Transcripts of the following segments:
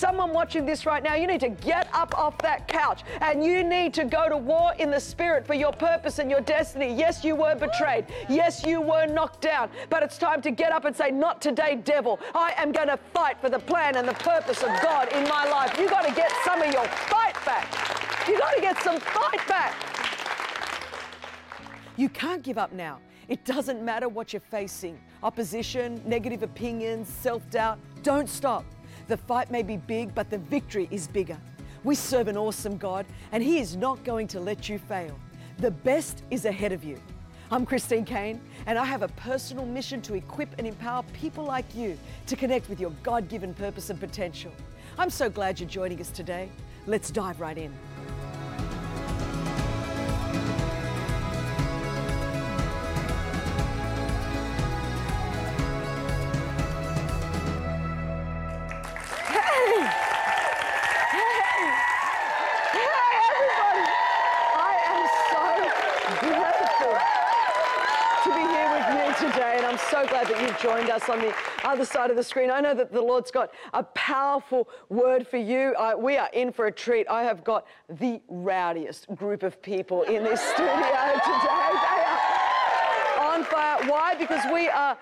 someone watching this right now, you need to get up off that couch and you need to go to war in the Spirit for your purpose and your destiny. Yes, you were betrayed. Yes, you were knocked down. But it's time to get up and say, not today, devil. I am going to fight for the plan and the purpose of God in my life. You got to get some of your fight back. You got to get some fight back. You can't give up now. It doesn't matter what you're facing. Opposition, negative opinions, self-doubt. Don't stop. The fight may be big, but the victory is bigger. We serve an awesome God, and He is not going to let you fail. The best is ahead of you. I'm Christine Caine, and I have a personal mission to equip and empower people like you to connect with your God-given purpose and potential. I'm so glad you're joining us today. Let's dive right in. So glad that you've joined us on the other side of the screen. I know that the Lord's got a powerful word for you. We are in for a treat. I have got the rowdiest group of people in this studio today. They are on fire. Why? Because we are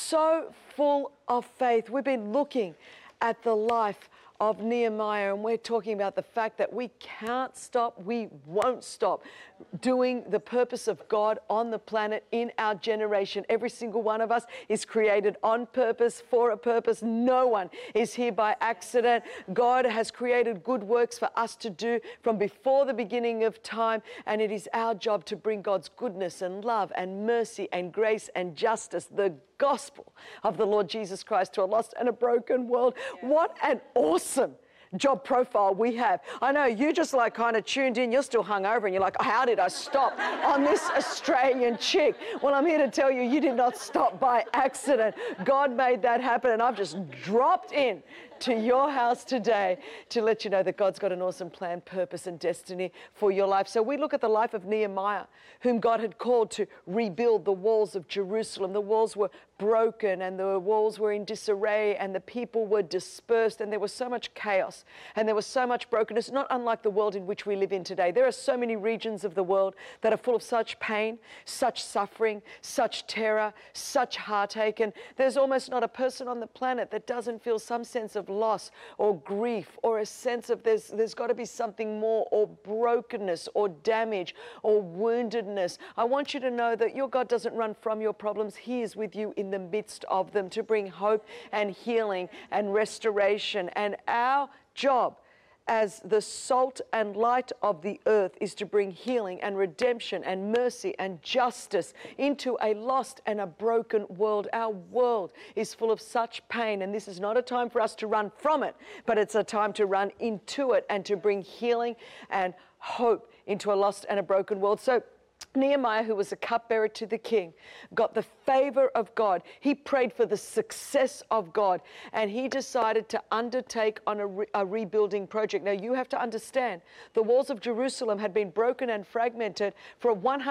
so full of faith. We've been looking at the life of Nehemiah, and we're talking about the fact that we can't stop, we won't stop doing the purpose of God on the planet in our generation. Every single one of us is created on purpose, for a purpose. No one is here by accident. God has created good works for us to do from before the beginning of time, and it is our job to bring God's goodness and love and mercy and grace and justice, the gospel of the Lord Jesus Christ, to a lost and a broken world. What an awesome job profile we have. I know you just like kind of tuned in, you're still hungover and you're like, how did I stop on this Australian chick? Well, I'm here to tell you, you did not stop by accident. God made that happen, and I've just dropped in to your house today to let you know that God's got an awesome plan, purpose, and destiny for your life. So we look at the life of Nehemiah, whom God had called to rebuild the walls of Jerusalem. The walls were broken and the walls were in disarray and the people were dispersed and there was so much chaos and there was so much brokenness, not unlike the world in which we live in today. There are so many regions of the world that are full of such pain, such suffering, such terror, such heartache, and there's almost not a person on the planet that doesn't feel some sense of loss or grief or a sense of there's got to be something more, or brokenness or damage or woundedness. I want you to know that your God doesn't run from your problems. He is with you in the midst of them to bring hope and healing and restoration. And our job as the salt and light of the earth is to bring healing and redemption and mercy and justice into a lost and a broken world. Our world is full of such pain, and this is not a time for us to run from it, but it's a time to run into it and to bring healing and hope into a lost and a broken world. So Nehemiah, who was a cupbearer to the king, got the favor of God. He prayed for the success of God, and he decided to undertake on a rebuilding project. Now, you have to understand, the walls of Jerusalem had been broken and fragmented for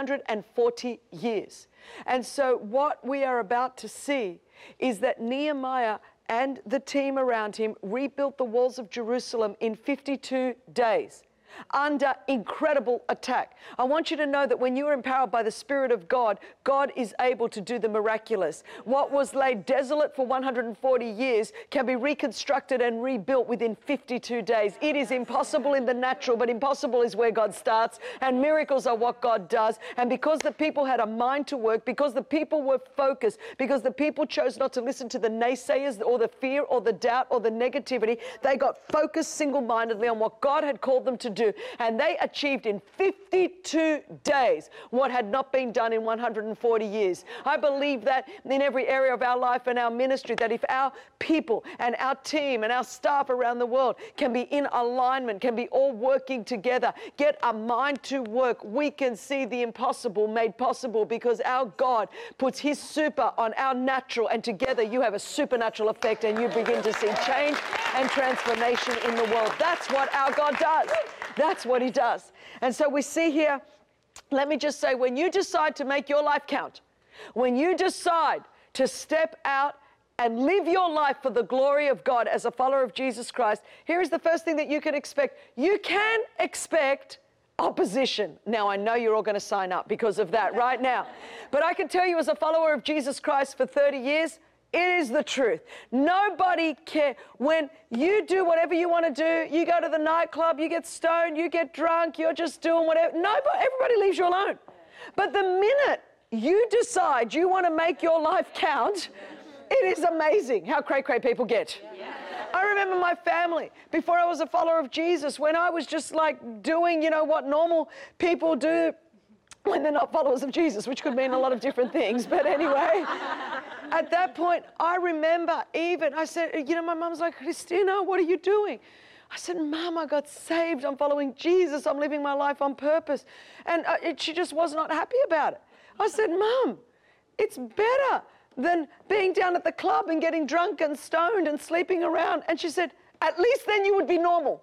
140 years. And so what we are about to see is that Nehemiah and the team around him rebuilt the walls of Jerusalem in 52 days. Under incredible attack. I want you to know that when you are empowered by the Spirit of God, God is able to do the miraculous. What was laid desolate for 140 years can be reconstructed and rebuilt within 52 days. It is impossible in the natural, but impossible is where God starts, and miracles are what God does. And because the people had a mind to work, because the people were focused, because the people chose not to listen to the naysayers or the fear or the doubt or the negativity, they got focused single-mindedly on what God had called them to do. And they achieved in 52 days what had not been done in 140 years. I believe that in every area of our life and our ministry, that if our people and our team and our staff around the world can be in alignment, can be all working together, get a mind to work, we can see the impossible made possible, because our God puts His super on our natural, and together you have a supernatural effect and you begin to see change and transformation in the world. That's what our God does. That's what He does. And so we see here, let me just say, when you decide to make your life count, when you decide to step out and live your life for the glory of God as a follower of Jesus Christ, here is the first thing that you can expect. You can expect opposition. Now, I know you're all going to sign up because of that right now. But I can tell you, as a follower of Jesus Christ for 30 years, it is the truth. Nobody cares. When you do whatever you want to do, you go to the nightclub, you get stoned, you get drunk, you're just doing whatever. Everybody leaves you alone. But the minute you decide you want to make your life count, it is amazing how cray-cray people get. I remember my family, before I was a follower of Jesus, when I was just like doing, what normal people do when they're not followers of Jesus, which could mean a lot of different things. But anyway, at that point, I remember I said, my mum's like, Christina, what are you doing? I said, Mum, I got saved. I'm following Jesus. I'm living my life on purpose. And she just was not happy about it. I said, Mum, it's better than being down at the club and getting drunk and stoned and sleeping around. And she said, at least then you would be normal.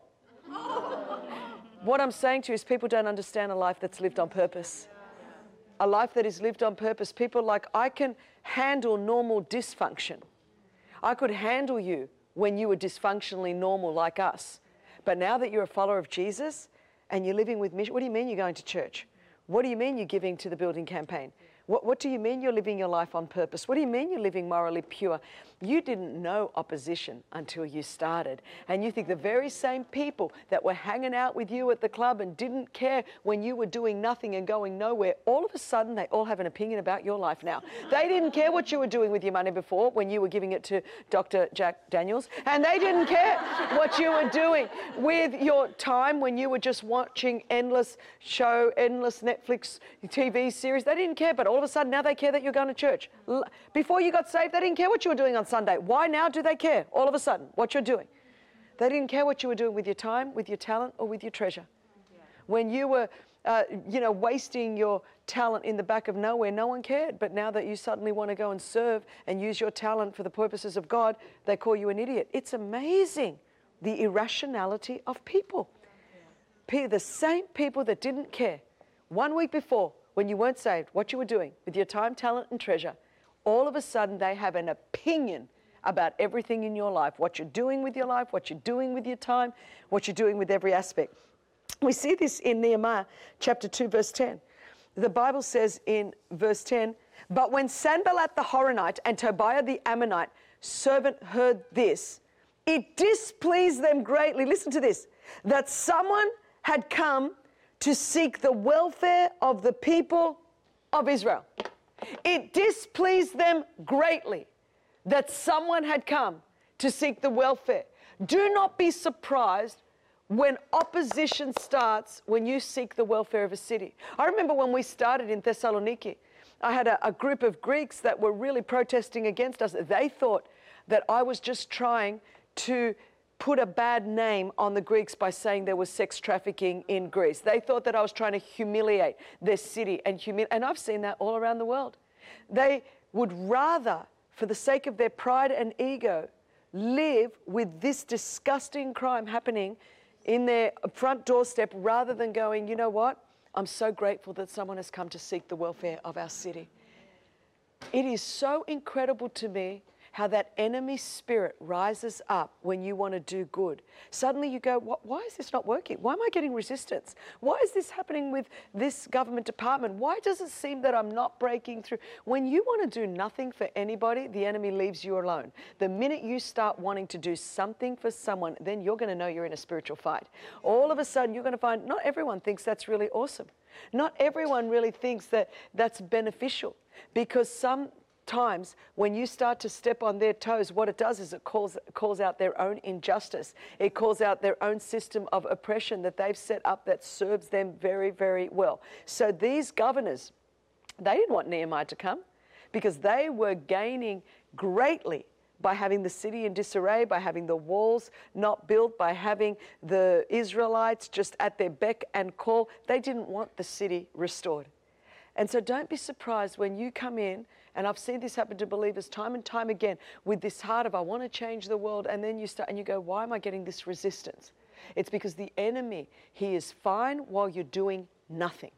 What I'm saying to you is people don't understand a life that's lived on purpose. A life that is lived on purpose. People like, I can handle normal dysfunction. I could handle you when you were dysfunctionally normal like us. But now that you're a follower of Jesus and you're living with mission, what do you mean you're going to church? What do you mean you're giving to the building campaign? What do you mean you're living your life on purpose? What do you mean you're living morally pure? You didn't know opposition until you started. And you think the very same people that were hanging out with you at the club and didn't care when you were doing nothing and going nowhere, all of a sudden they all have an opinion about your life now. They didn't care what you were doing with your money before when you were giving it to Dr. Jack Daniels. And they didn't care what you were doing with your time when you were just watching endless Netflix TV series. They didn't care, but all of a sudden now they care that you're going to church. Before you got saved, they didn't care what you were doing on Sunday. Why now do they care all of a sudden what you're doing? They didn't care what you were doing with your time, with your talent, or with your treasure. Yeah. When you were, wasting your talent in the back of nowhere, no one cared. But now that you suddenly want to go and serve and use your talent for the purposes of God, they call you an idiot. It's amazing, the irrationality of people. Yeah. The same people that didn't care 1 week before, when you weren't saved, what you were doing with your time, talent, and treasure, all of a sudden they have an opinion about everything in your life, what you're doing with your life, what you're doing with your time, what you're doing with every aspect. We see this in Nehemiah chapter 2, verse 10. The Bible says in verse 10, but when Sanballat the Horonite and Tobiah the Ammonite servant heard this, it displeased them greatly, listen to this, that someone had come to seek the welfare of the people of Israel. It displeased them greatly that someone had come to seek the welfare. Do not be surprised when opposition starts when you seek the welfare of a city. I remember when we started in Thessaloniki, I had a group of Greeks that were really protesting against us. They thought that I was just trying to put a bad name on the Greeks by saying there was sex trafficking in Greece. They thought that I was trying to humiliate their city and I've seen that all around the world. They would rather, for the sake of their pride and ego, live with this disgusting crime happening in their front doorstep rather than going, you know what? I'm so grateful that someone has come to seek the welfare of our city. It is so incredible to me how that enemy spirit rises up when you want to do good. Suddenly you go, why is this not working? Why am I getting resistance? Why is this happening with this government department? Why does it seem that I'm not breaking through? When you want to do nothing for anybody, the enemy leaves you alone. The minute you start wanting to do something for someone, then you're going to know you're in a spiritual fight. All of a sudden you're going to find not everyone thinks that's really awesome. Not everyone really thinks that that's beneficial, because sometimes when you start to step on their toes, what it does is it calls out their own injustice. It calls out their own system of oppression that they've set up that serves them very, very well. So these governors, they didn't want Nehemiah to come because they were gaining greatly by having the city in disarray, by having the walls not built, by having the Israelites just at their beck and call. They didn't want the city restored. And so don't be surprised when you come in, and I've seen this happen to believers time and time again, with this heart of, I want to change the world, and then you start and you go, why am I getting this resistance? It's because the enemy, he is fine while you're doing nothing.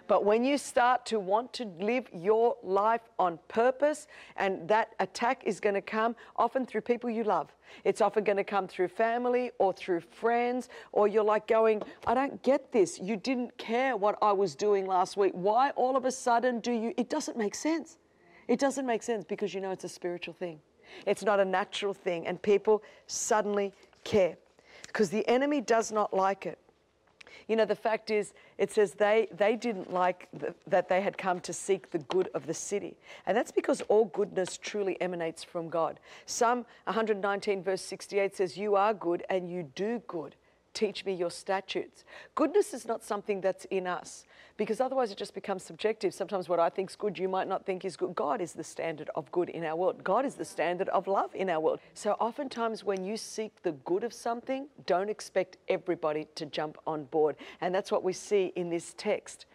But when you start to want to live your life on purpose, and that attack is going to come often through people you love. It's often going to come through family or through friends, or you're like going, I don't get this. You didn't care what I was doing last week. Why all of a sudden do you? It doesn't make sense. It doesn't make sense because you know it's a spiritual thing. It's not a natural thing, and people suddenly care because the enemy does not like it. You know, the fact is, it says they didn't like that they had come to seek the good of the city. And that's because all goodness truly emanates from God. Psalm 119 verse 68 says, you are good and you do good. Teach me your statutes. Goodness is not something that's in us, because otherwise it just becomes subjective. Sometimes what I think is good, you might not think is good. God is the standard of good in our world. God is the standard of love in our world. So oftentimes when you seek the good of something, don't expect everybody to jump on board. And that's what we see in this text.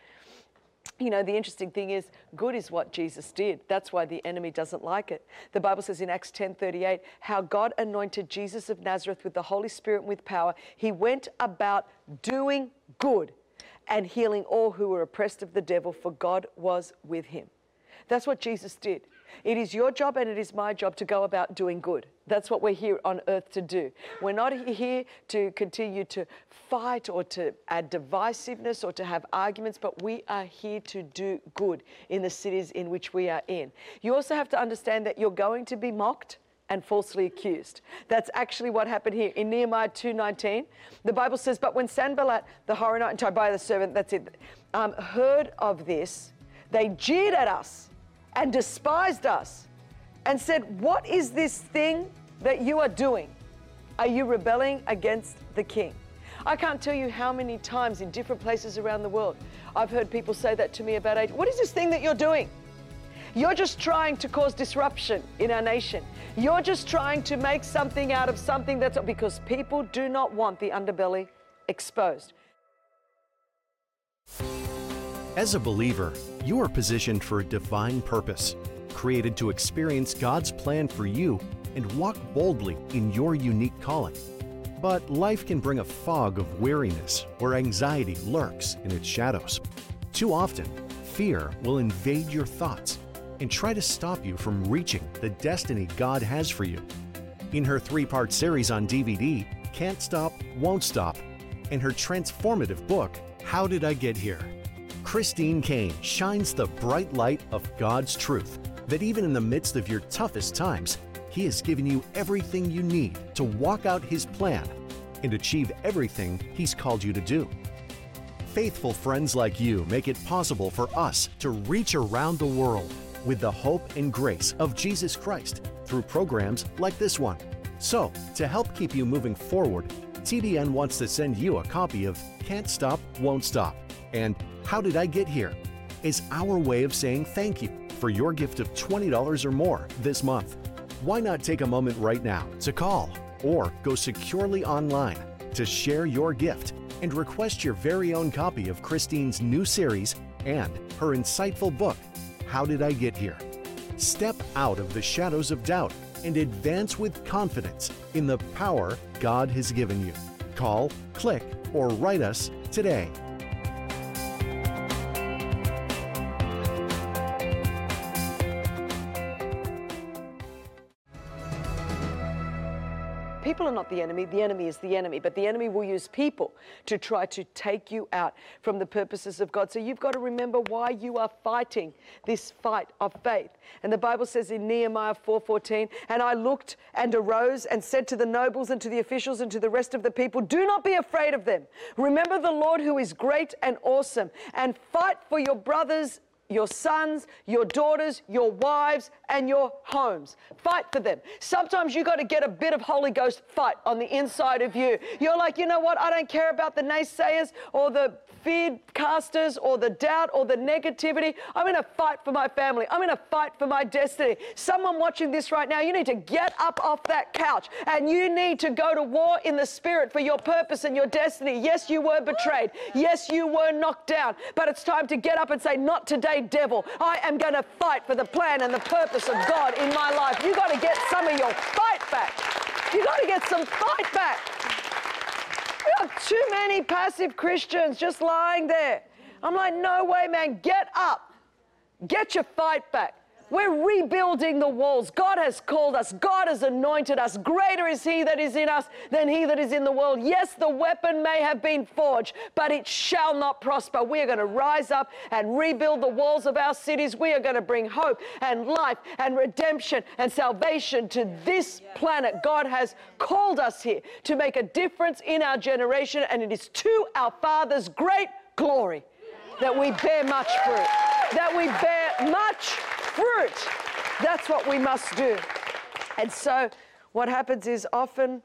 You know, the interesting thing is, good is what Jesus did. That's why the enemy doesn't like it. The Bible says in Acts 10:38, how God anointed Jesus of Nazareth with the Holy Spirit and with power. He went about doing good and healing all who were oppressed of the devil, for God was with him. That's what Jesus did. It is your job and it is my job to go about doing good. That's what we're here on earth to do. We're not here to continue to fight or to add divisiveness or to have arguments, but we are here to do good in the cities in which we are in. You also have to understand that you're going to be mocked and falsely accused. That's actually what happened here. In Nehemiah 2:19, the Bible says, but when Sanballat the Horonite and Tobiah the servant, that's it, heard of this, they jeered at us and despised us and said, what is this thing that you are doing? Are you rebelling against the king? I can't tell you how many times in different places around the world I've heard people say that to me about age. What is this thing that you're doing? You're just trying to cause disruption in our nation. You're just trying to make something out of something that's, because people do not want the underbelly exposed. As a believer, you are positioned for a divine purpose, created to experience God's plan for you and walk boldly in your unique calling. But life can bring a fog of weariness where anxiety lurks in its shadows. Too often, fear will invade your thoughts and try to stop you from reaching the destiny God has for you. In her 3-part series on DVD, Can't Stop, Won't Stop, and her transformative book, How Did I Get Here?, Christine Caine shines the bright light of God's truth, that even in the midst of your toughest times, He has given you everything you need to walk out His plan and achieve everything He's called you to do. Faithful friends like you make it possible for us to reach around the world with the hope and grace of Jesus Christ through programs like this one. So, to help keep you moving forward, TBN wants to send you a copy of Can't Stop, Won't Stop and How Did I Get Here? Is our way of saying thank you for your gift of $20 or more this month. Why not take a moment right now to call or go securely online to share your gift and request your very own copy of Christine's new series and her insightful book, How Did I Get Here? Step out of the shadows of doubt and advance with confidence in the power God has given you. Call, click, or write us today. People are not the enemy is the enemy, but the enemy will use people to try to take you out from the purposes of God. So you've got to remember why you are fighting this fight of faith. And the Bible says in Nehemiah 4:14, and I looked and arose and said to the nobles and to the officials and to the rest of the people, do not be afraid of them. Remember the Lord who is great and awesome, and fight for your brothers, your sons, your daughters, your wives, and your homes. Fight for them. Sometimes you got to get a bit of Holy Ghost fight on the inside of you. You're like, you know what? I don't care about the naysayers or the fear casters or the doubt or the negativity. I'm going to fight for my family. I'm going to fight for my destiny. Someone watching this right now, you need to get up off that couch and you need to go to war in the spirit for your purpose and your destiny. Yes, you were betrayed. Yes, you were knocked down. But it's time to get up and say, not today, devil. I am going to fight for the plan and the purpose of God in my life. You got to get some of your fight back. You got to get some fight back. We have too many passive Christians just lying there. I'm like, no way, man, get up. Get your fight back. We're rebuilding the walls. God has called us. God has anointed us. Greater is He that is in us than he that is in the world. Yes, the weapon may have been forged, but it shall not prosper. We are going to rise up and rebuild the walls of our cities. We are going to bring hope and life and redemption and salvation to this planet. God has called us here to make a difference in our generation, and it is to our Father's great glory that we bear much fruit. That we bear much fruit. That's what we must do. And so what happens is often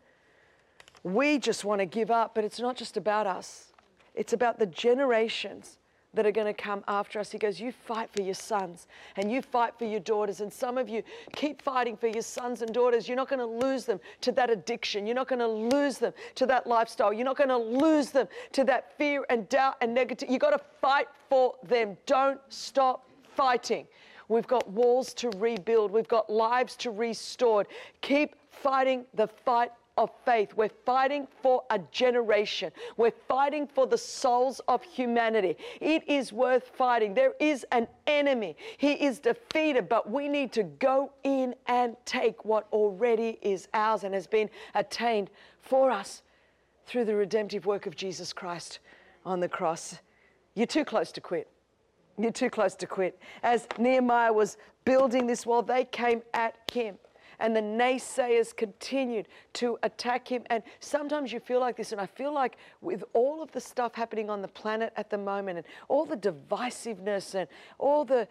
we just want to give up, but it's not just about us. It's about the generations that are going to come after us. He goes, you fight for your sons and you fight for your daughters. And some of you keep fighting for your sons and daughters. You're not going to lose them to that addiction. You're not going to lose them to that lifestyle. You're not going to lose them to that fear and doubt and negativity. You've got to fight for them. Don't stop fighting. We've got walls to rebuild. We've got lives to restore. Keep fighting the fight of faith. We're fighting for a generation. We're fighting for the souls of humanity. It is worth fighting. There is an enemy. He is defeated, but we need to go in and take what already is ours and has been attained for us through the redemptive work of Jesus Christ on the cross. You're too close to quit. You're too close to quit. As Nehemiah was building this wall, they came at him. And the naysayers continued to attack him. And sometimes you feel like this, and I feel like with all of the stuff happening on the planet at the moment, and all the divisiveness, and all the,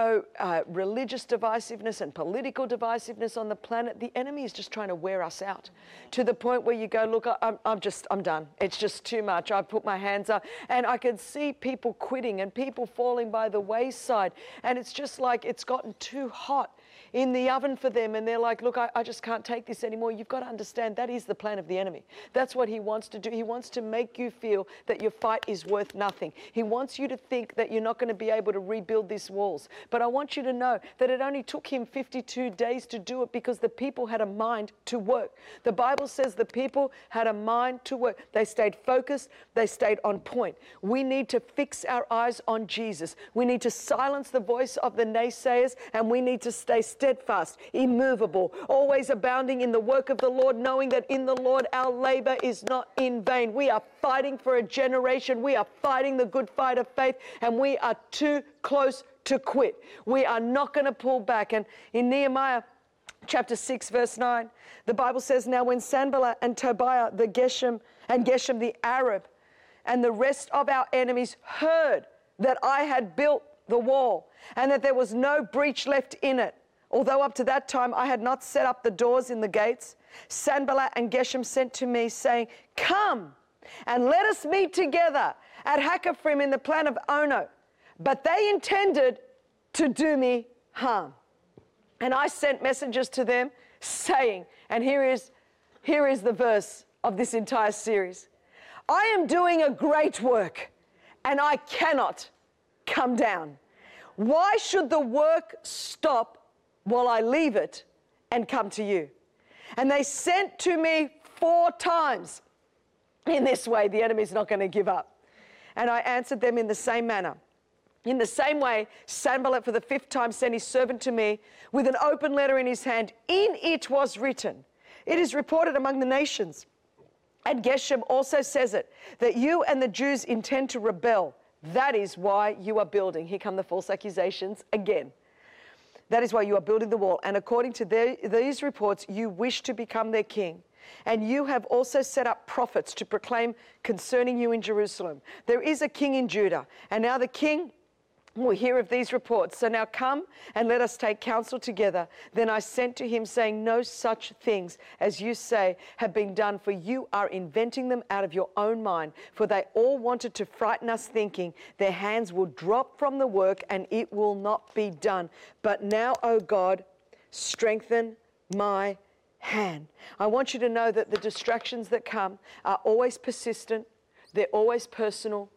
religious divisiveness and political divisiveness on the planet, the enemy is just trying to wear us out to the point where you go, look, I'm done. It's just too much. I've put my hands up, and I can see people quitting and people falling by the wayside. And it's just like it's gotten too hot in the oven for them, and they're like, look, I just can't take this anymore. You've got to understand that is the plan of the enemy. That's what he wants to do. He wants to make you feel that your fight is worth nothing. He wants you to think that you're not going to be able to rebuild these walls. But I want you to know that it only took him 52 days to do it because the people had a mind to work. The Bible says the people had a mind to work. They stayed focused. They stayed on point. We need to fix our eyes on Jesus. We need to silence the voice of the naysayers, and we need to stay steadfast, immovable, always abounding in the work of the Lord, knowing that in the Lord our labor is not in vain. We are fighting for a generation. We are fighting the good fight of faith, and we are too close to quit. We are not going to pull back. And in Nehemiah chapter 6, verse 9, the Bible says, now when Sanballat and Tobiah the Geshem the Arab and the rest of our enemies heard that I had built the wall and that there was no breach left in it, although up to that time I had not set up the doors in the gates, Sanballat and Geshem sent to me, saying, come and let us meet together at Hakkaphrim in the plain of Ono. But they intended to do me harm. And I sent messengers to them, saying, and here is the verse of this entire series, I am doing a great work, and I cannot come down. Why should the work stop while I leave it and come to you? And they sent to me 4 times. In this way, the enemy's not going to give up. And I answered them in the same manner. In the same way, Sanballat for the 5th time sent his servant to me with an open letter in his hand. In it was written, it is reported among the nations. And Geshem also says it, that you and the Jews intend to rebel. That is why you are building. Here come the false accusations again. That is why you are building the wall. And according to these reports, you wish to become their king. And you have also set up prophets to proclaim concerning you in Jerusalem. There is a king in Judah. And now the king will hear of these reports. So now come and let us take counsel together. Then I sent to him, saying, no such things as you say have been done, for you are inventing them out of your own mind. For they all wanted to frighten us, thinking their hands will drop from the work and it will not be done. But now, O God, strengthen my hand. I want you to know that the distractions that come are always persistent. They're always personal.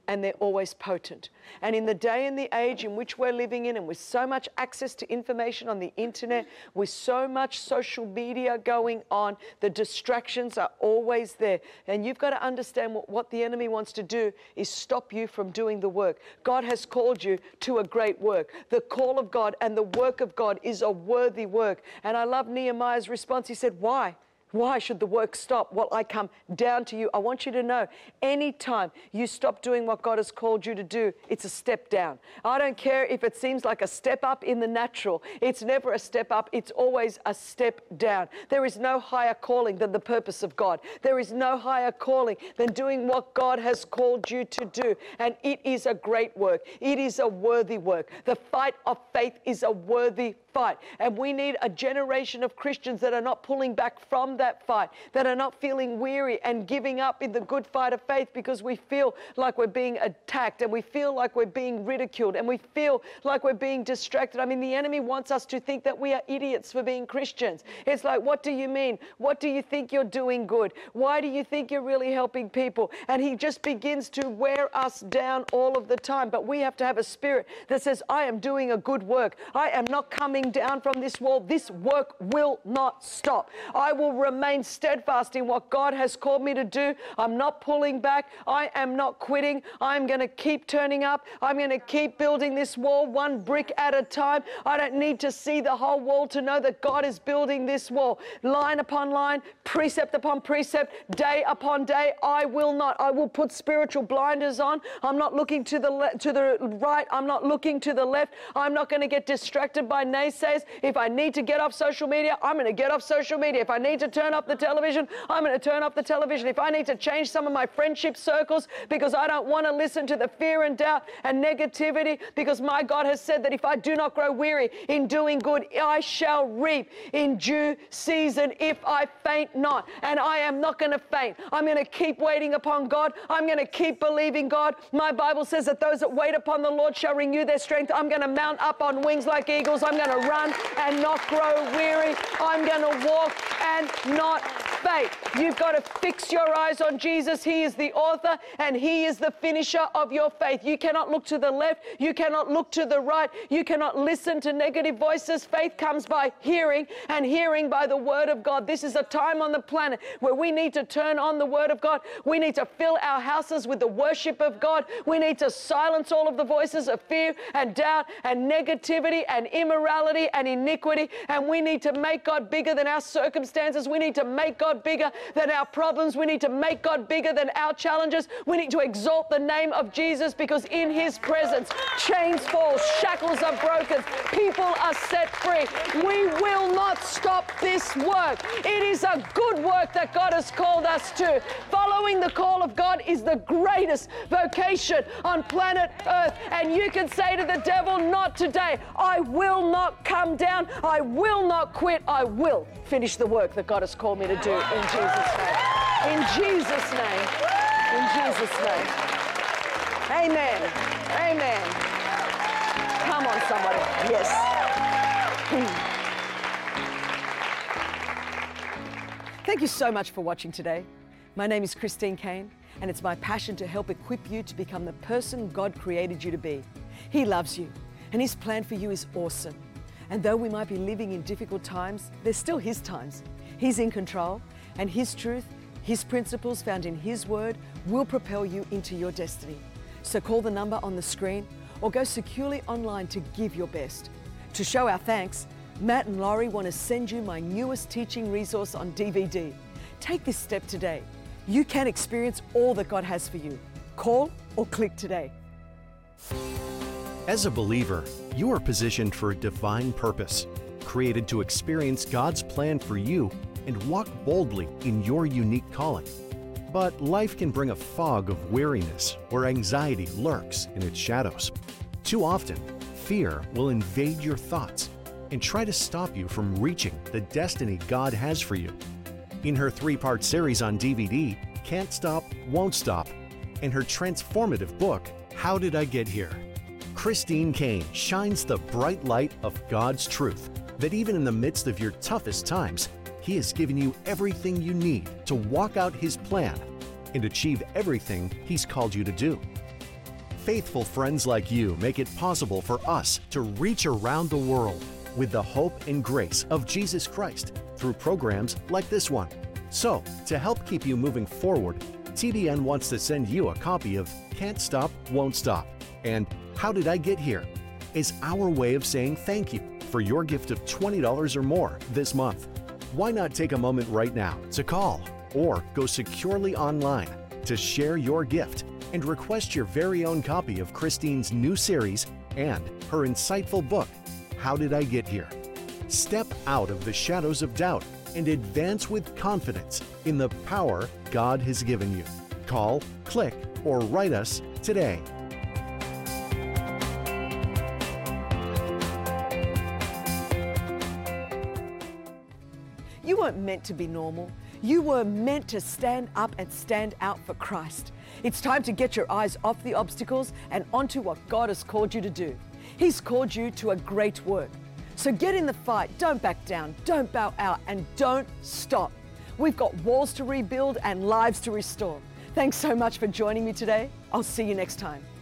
and they're always potent. And in the day and the age in which we're living in, and with so much access to information on the internet, with so much social media going on, the distractions are always there. And you've got to understand what the enemy wants to do is stop you from doing the work. God has called you to a great work. The call of God and the work of God is a worthy work. And I love Nehemiah's response. He said, why? Why should the work stop? Well, I come down to you. I want you to know, anytime you stop doing what God has called you to do, it's a step down. I don't care if it seems like a step up in the natural. It's never a step up. It's always a step down. There is no higher calling than the purpose of God. There is no higher calling than doing what God has called you to do. And it is a great work. It is a worthy work. The fight of faith is a worthy fight. And we need a generation of Christians that are not pulling back from that fight, that are not feeling weary and giving up in the good fight of faith because we feel like we're being attacked and we feel like we're being ridiculed and we feel like we're being distracted. I mean, the enemy wants us to think that we are idiots for being Christians. It's like, what do you mean? What do you think you're doing good? Why do you think you're really helping people? And he just begins to wear us down all of the time. But we have to have a spirit that says, I am doing a good work. I am not coming down from this wall. This work will not stop. I will remain steadfast in what God has called me to do. I'm not pulling back. I am not quitting. I'm going to keep turning up. I'm going to keep building this wall one brick at a time. I don't need to see the whole wall to know that God is building this wall. Line upon line, precept upon precept, day upon day. I will not. I will put spiritual blinders on. I'm not looking to the right. I'm not looking to the left. I'm not going to get distracted by naysayers. If I need to get off social media, I'm going to get off social media. If I need to turn off the television, I'm going to turn off the television. If I need to change some of my friendship circles because I don't want to listen to the fear and doubt and negativity, because my God has said that if I do not grow weary in doing good, I shall reap in due season if I faint not. And I am not going to faint. I'm going to keep waiting upon God. I'm going to keep believing God. My Bible says that those that wait upon the Lord shall renew their strength. I'm going to mount up on wings like eagles. I'm going to run and not grow weary. I'm going to walk and not faint. You've got to fix your eyes on Jesus. He is the author and he is the finisher of your faith. You cannot look to the left. You cannot look to the right. You cannot listen to negative voices. Faith comes by hearing, and hearing by the word of God. This is a time on the planet where we need to turn on the word of God. We need to fill our houses with the worship of God. We need to silence all of the voices of fear and doubt and negativity and immorality and iniquity. And we need to make God bigger than our circumstances. We need to make God bigger than our problems. We need to make God bigger than our challenges. We need to exalt the name of Jesus, because in his presence, chains fall, shackles are broken, people are set free. We will not stop this work. It is a good work that God has called us to. Following the call of God is the greatest vocation on planet Earth. And you can say to the devil, not today. I will not come down. I will not quit. I will finish the work that God has called me to do in Jesus' name. In Jesus' name. In Jesus' name. Amen. Amen. Come on, somebody. Yes. Thank you so much for watching today. My name is Christine Caine, and it's my passion to help equip you to become the person God created you to be. He loves you, and his plan for you is awesome. And though we might be living in difficult times, they're still his times. He's in control, and his truth, his principles found in his word will propel you into your destiny. So call the number on the screen or go securely online to give your best. To show our thanks, Matt and Laurie want to send you my newest teaching resource on DVD. Take this step today. You can experience all that God has for you. Call or click today. As a believer, you are positioned for a divine purpose, created to experience God's plan for you and walk boldly in your unique calling. But life can bring a fog of weariness where anxiety lurks in its shadows. Too often, fear will invade your thoughts and try to stop you from reaching the destiny God has for you. In her 3-part series on DVD, Can't Stop, Won't Stop, and her transformative book, How Did I Get Here?, Christine Caine shines the bright light of God's truth, that even in the midst of your toughest times, He has given you everything you need to walk out His plan and achieve everything He's called you to do. Faithful friends like you make it possible for us to reach around the world with the hope and grace of Jesus Christ through programs like this one. So, to help keep you moving forward, TBN wants to send you a copy of Can't Stop, Won't Stop and How Did I Get Here? Is our way of saying thank you for your gift of $20 or more this month. Why not take a moment right now to call or go securely online to share your gift and request your very own copy of Christine's new series and her insightful book, How Did I Get Here? Step out of the shadows of doubt and advance with confidence in the power God has given you. Call, click, or write us today. You weren't meant to be normal. You were meant to stand up and stand out for Christ. It's time to get your eyes off the obstacles and onto what God has called you to do. He's called you to a great work. So get in the fight, don't back down, don't bow out, and don't stop. We've got walls to rebuild and lives to restore. Thanks so much for joining me today. I'll see you next time.